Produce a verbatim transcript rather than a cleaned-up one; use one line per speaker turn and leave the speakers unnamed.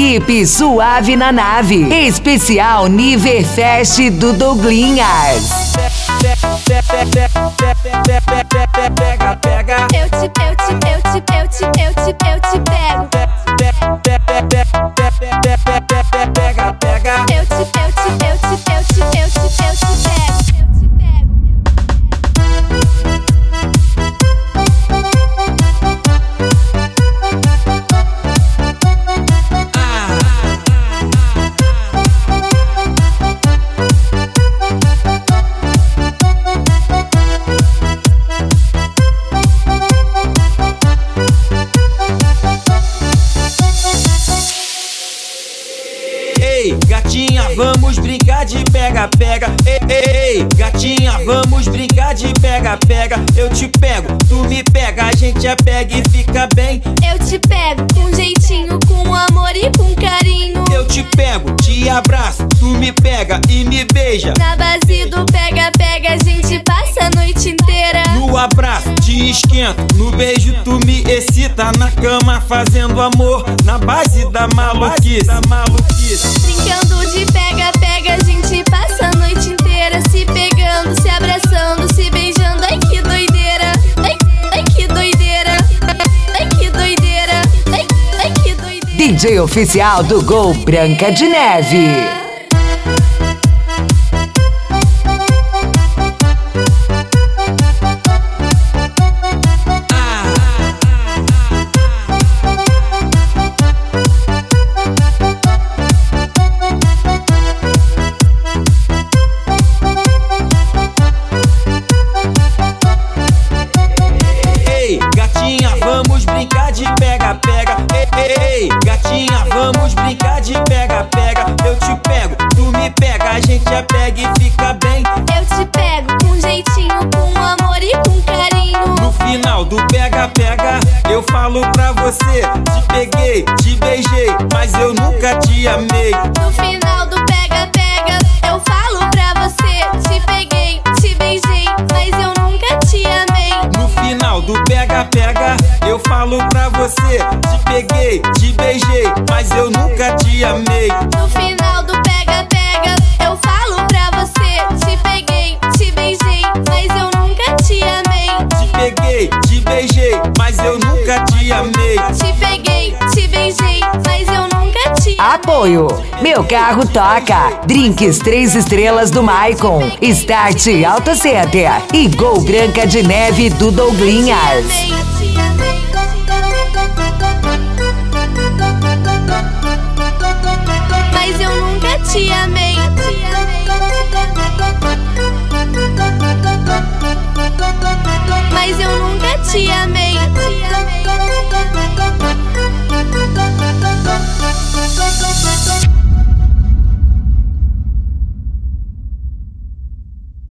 Equipe Suave na Nave. Especial Niverfest do Douglinhas.
Pega, pega. Eu te, eu te, eu te, eu te, eu te, eu te pego. Pega, pega. Eu te, eu te, eu te, eu te, eu te, eu te pego.
Gatinha, vamos brincar de pega-pega. Ei, ei, ei, gatinha, vamos brincar de pega-pega. Eu te pego, tu me pega, a gente é pega e fica bem.
Eu te pego com jeitinho, com amor e com carinho.
Eu te pego, te abraço, tu me pega e me beija.
Na base do pega-pega a gente passa a noite inteira.
No abraço te esquento, no beijo tu me excita. Na cama fazendo amor, na base da maluquice, da maluquice.
Brincando de pega-pega, a gente passa a noite inteira. Se pegando, se abraçando, se beijando. Ai que doideira, ai, ai que doideira, ai que doideira, ai, ai que doideira.
D J oficial do Gol Branca de Neve.
Vamos brincar de pega-pega. Ei, ei, ei, gatinha, vamos brincar de pega-pega. Eu te pego, tu me pega, a gente é pega e fica bem.
Eu te pego com jeitinho, com amor e com carinho.
No final do pega-pega, eu falo pra você: te peguei, te beijei, mas eu nunca te amei.
No final do pega-pega, eu falo pra você: te peguei, te beijei, mas eu nunca te amei.
No final do pega-pega, eu falo pra você: te peguei, te beijei, mas eu nunca te amei.
No final do pega-pega, eu falo pra você: te peguei, te beijei, mas eu nunca te amei.
Te peguei, te beijei, mas eu nunca te amei.
Te peguei, te beijei, mas eu nunca te amei.
Apoio: Meu Carro Toca, Drinks três estrelas do Maicon, Start Auto Center e Gol Branca de Neve do Douglinhas.